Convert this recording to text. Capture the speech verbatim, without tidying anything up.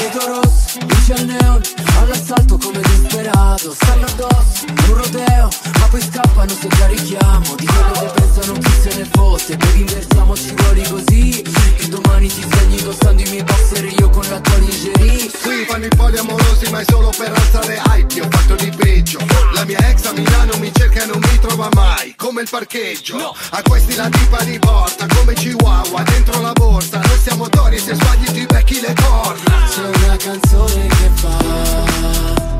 Vestito rosso, luce al neon, all'assalto come disperato. Stanno addosso, un rodeo, ma poi scappano se carichiamo. Di quello che pensano chi se ne fosse. Poi inversiamoci ruoli così che domani ti svegli costando i miei boxer e io con la tua lingerie. Qui fanno i poliamorosi ma è solo per alzare hype. Io ho fatto di peggio. La mia ex a Milano mi cerca e non mi trova mai. Come il parcheggio, no. A questi la tipa riporta come Chihuahua dentro la borsa. Noi siamo tori, se sbagli ti becchi le corna. C'è una canzone che fa